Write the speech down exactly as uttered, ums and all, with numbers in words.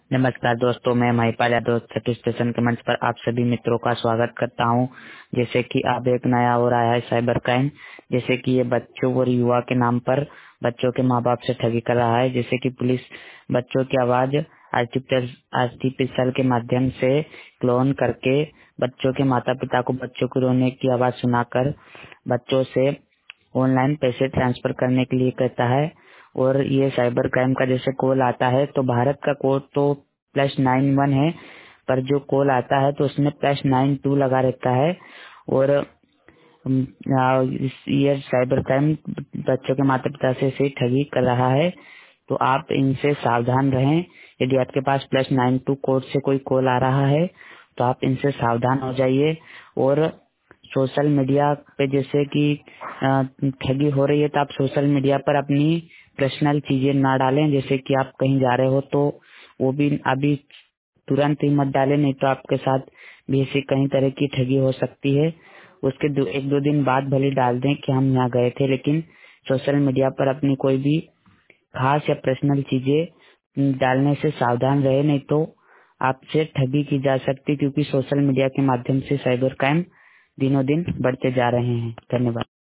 नमस्कार दोस्तों, मैं महिपाल यादव सखी स्टेशन के मंच पर आप सभी मित्रों का स्वागत करता हूं। जैसे कि अब एक नया हो रहा है साइबर क्राइम, जैसे कि ये बच्चों और युवा के नाम पर बच्चों के माँ बाप से ठगी कर रहा है। जैसे कि पुलिस बच्चों की आवाज आर्टिफिशियल आर्टिफिशियल के माध्यम से क्लोन करके बच्चों के माता पिता को बच्चों को रोने की आवाज सुनाकर बच्चों से ऑनलाइन पैसे ट्रांसफर करने के लिए कहता है। और ये साइबर क्राइम का जैसे कॉल आता है तो भारत का कोड तो प्लस नाइन वन है, पर जो कॉल आता है तो उसमें प्लस नाइन टू लगा रहता है। और अम, आ, इस ये साइबर क्राइम बच्चों के माता पिता से से ठगी कर रहा है, तो आप इनसे सावधान रहें। यदि आपके पास प्लस नाइन टू कोड से कोई कॉल आ रहा है तो आप इनसे सावधान हो जाइए। और सोशल मीडिया पे जैसे कि अ, ठगी हो रही है तो आप सोशल मीडिया पर अपनी पर्सनल चीजें ना डालें। जैसे कि आप कहीं जा रहे हो तो वो भी अभी तुरंत ही मत डालें, नहीं तो आपके साथ भी ऐसी कई तरह की ठगी हो सकती है। उसके दो, एक दो दिन बाद भले डाल दें कि हम यहाँ गए थे, लेकिन सोशल मीडिया पर अपनी कोई भी खास या पर्सनल चीजें डालने से सावधान रहे, नहीं तो आपसे ठगी की जा सकती है, क्योंकि सोशल मीडिया के माध्यम से साइबर क्राइम दिनों दिन बढ़ते जा रहे हैं। धन्यवाद।